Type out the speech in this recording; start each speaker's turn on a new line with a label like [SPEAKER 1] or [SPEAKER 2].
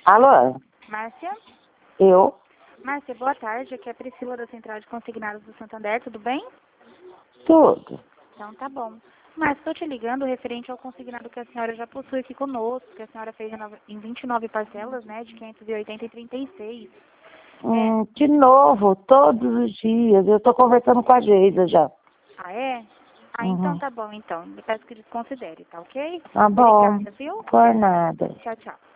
[SPEAKER 1] Alô?
[SPEAKER 2] Márcia?
[SPEAKER 1] Eu?
[SPEAKER 2] Márcia, boa tarde. Aqui é a Priscila da Central de Consignados do Santander, tudo bem?
[SPEAKER 1] Tudo.
[SPEAKER 2] Então tá bom. Márcia, estou te ligando referente ao consignado que a senhora já possui aqui conosco, que a senhora fez em 29 parcelas, né, de 580 e 36.
[SPEAKER 1] De novo, todos os dias. Eu tô conversando com a Geisa já.
[SPEAKER 2] Ah, é? Ah, então
[SPEAKER 1] Uhum.
[SPEAKER 2] tá bom, então. Eu peço que desconsidere, tá ok?
[SPEAKER 1] Tá bom.
[SPEAKER 2] Obrigada, viu?
[SPEAKER 1] Por nada.
[SPEAKER 2] Tchau, tchau.